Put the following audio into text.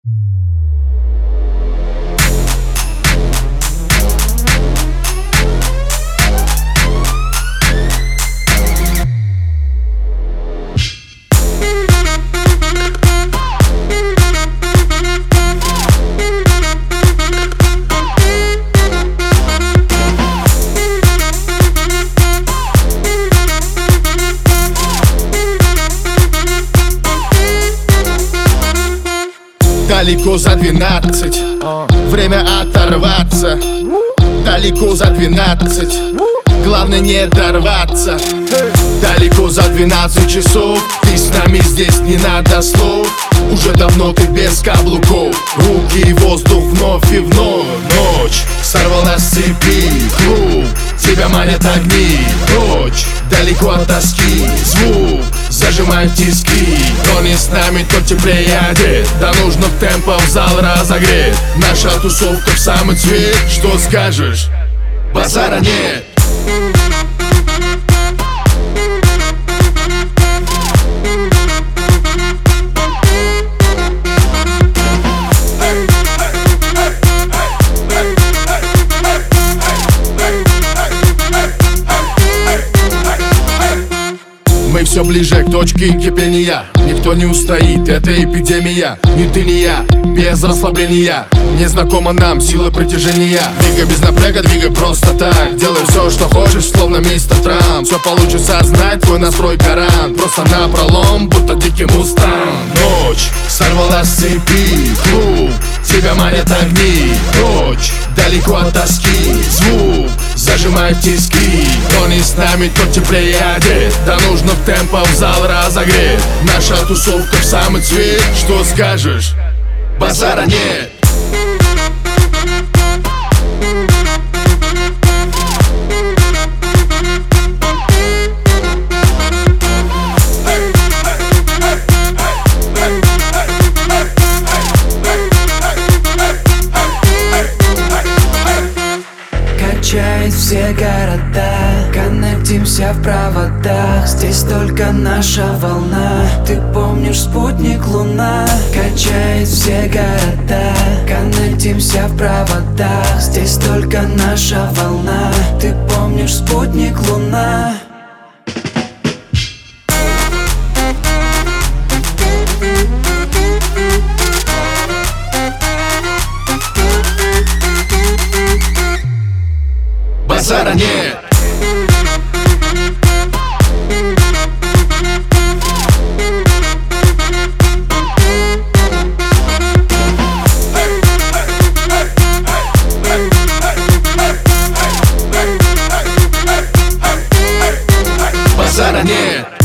Далеко за 12, время оторваться. Далеко за 12, главное не дорваться. Далеко за 12 часов, ты с нами здесь, не надо слов. Уже давно ты без каблуков, руки и воздух вновь и вновь. Ночь сорвалась с цепи, клуб, тебя манят огни. Прочь, далеко от тоски, звук зажимает тиски. Кто не с нами, тот теплее одет. До нужных темпов зал разогрет. Наша тусовка в самый цвет. Что скажешь? Базара нет. Мы все ближе к точке кипения. Никто не устоит, это эпидемия. Ни ты, ни я, без расслабления. Незнакома нам сила притяжения. Двигай без напряга, двигай просто так. Делай все, что хочешь, словно мистер Трамп. Все получится, знать твой настрой гарант. Просто напролом, будто дикий мустанг. Ночь сорвалась с цепи, клуб, тебя манят огни. Прочь, далеко от тоски, звук зажимает тиски. Кто не с нами, тот теплее одет. До нужных темпов зал разогрет. Наша тусовка в самый цвет. Что скажешь? Базара нет. Качает все города, коннектимся в проводах. Здесь только наша волна. Ты помнишь спутник Луна? Качает все города, коннектимся в проводах. Здесь только наша волна. Ты помнишь спутник Луна? Базара нет. Базара нет.